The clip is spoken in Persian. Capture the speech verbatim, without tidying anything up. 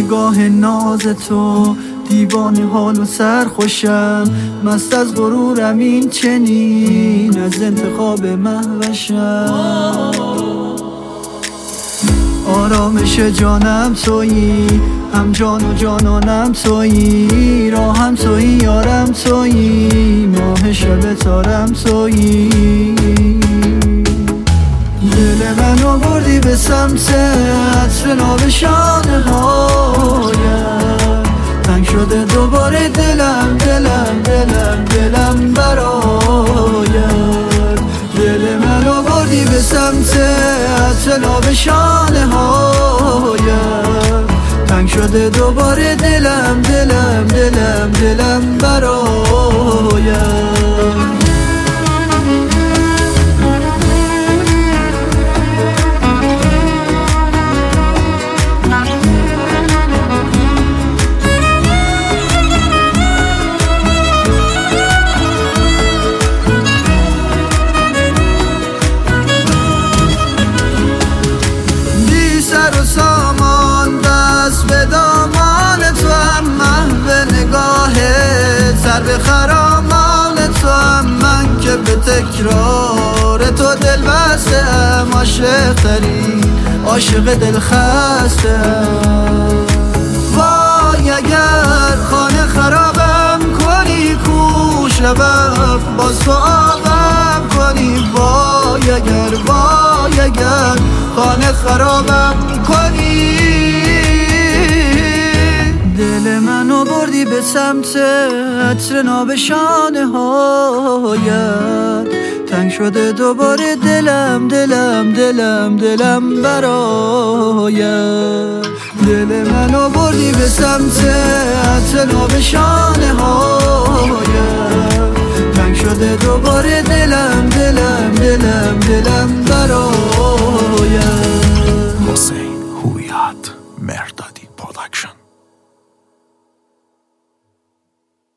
نگاه ناز تو، دیوانه حال و سرخوشم، مست از غرورم این چنین، از انتخاب مهوشم. آرامش جانم تویی، هم جان و جانانم تویی، راهم تویی یارم تویی، ماه شب تارم تویی. دل منو بردی به سمت عطر ناب شانه هایم، تنگ شده دوباره دلم دلم دلم دلم برایم. دل منو بردی به سمت عطر ناب شانه هایم، تنگ شده دوباره دلم دلم دلم دلم برایم. سر به خرامان تو هم، من که به تکرار تو دل بستم، عاشق ترین عاشق دل خستم. وای اگر خانه خرابم کنی، کوش لبم باز تو آبم کنی. وای اگر وای اگر خانه خرابم کنی. دل منو بردی به سمت عطر ناب شانه هایت، تنگ شده دوباره دلم دلم دلم دلم برایت. دل منو بردی به سمت عطر ناب شانه